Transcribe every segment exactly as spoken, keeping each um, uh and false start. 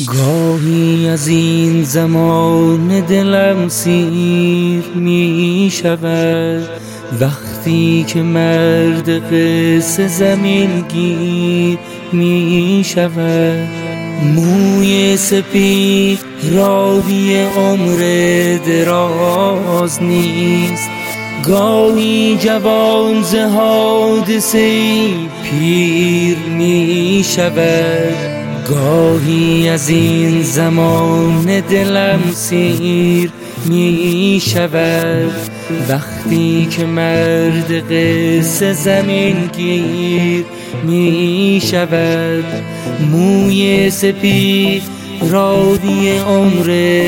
گاهی از این زمان دلم سیر می شود، وقتی که مرد قصه زمین گیر می شود. موی سپید راوی عمر دراز نیست، گاهی جوان ز حادثه پیر می شود. گاهی از این زمان دلم سیر می شود، وقتی که مرد قصه زمین گیر می شود. موی سپید راوی عمر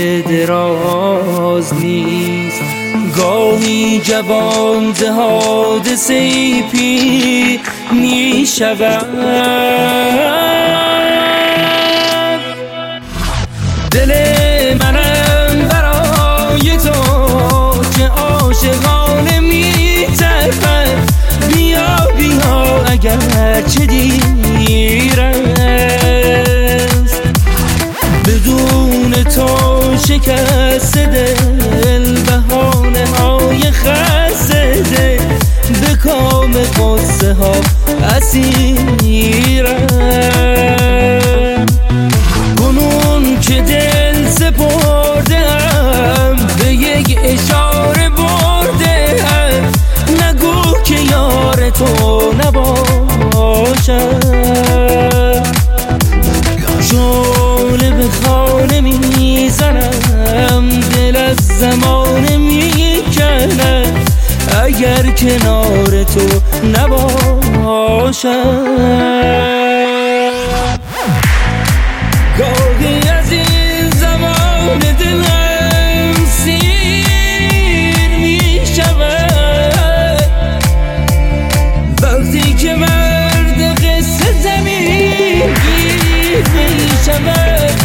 دراز نیست، گاهی جوان ز حادثه پیر می شود. دل منم برای تو که عاشقانه می تپد، بیا بیا اگر چه دیر است. بدون تو شکست دل، بهانه های خسته دل، به کام قصه ها اسیر است. کنون که دل سپردم، به یک اشاره بردم، نگو که یار تو نباشم. شعله به خانه میزنم، دل از زمانه میکنم، اگر کنار تو نباشم. گاهی از این زمان دلم سیر می شود، وقتی که مرد قصه زمین گیر می شود.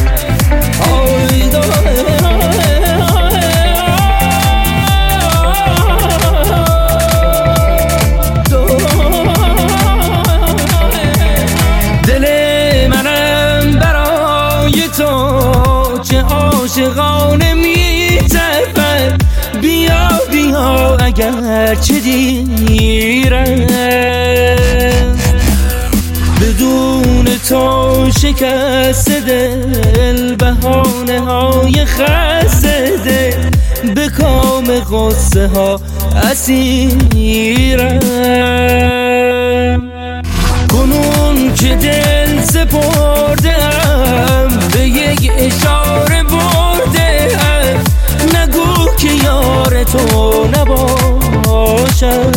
چه عاشقانه می تپد، بیا بیا اگر چه دیر است. بدون تو شکست دل، بهانه های خسته دل، به کام قصه ها اسیر است. کنون که دل سپردم، به یک اشاره بردم، نگو که یار تو نباشم.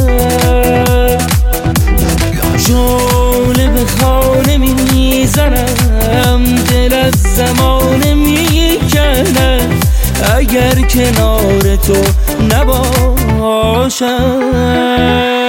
شعله به خانه میزنم، دل از زمانه میکنم، اگر کنار تو نباشم.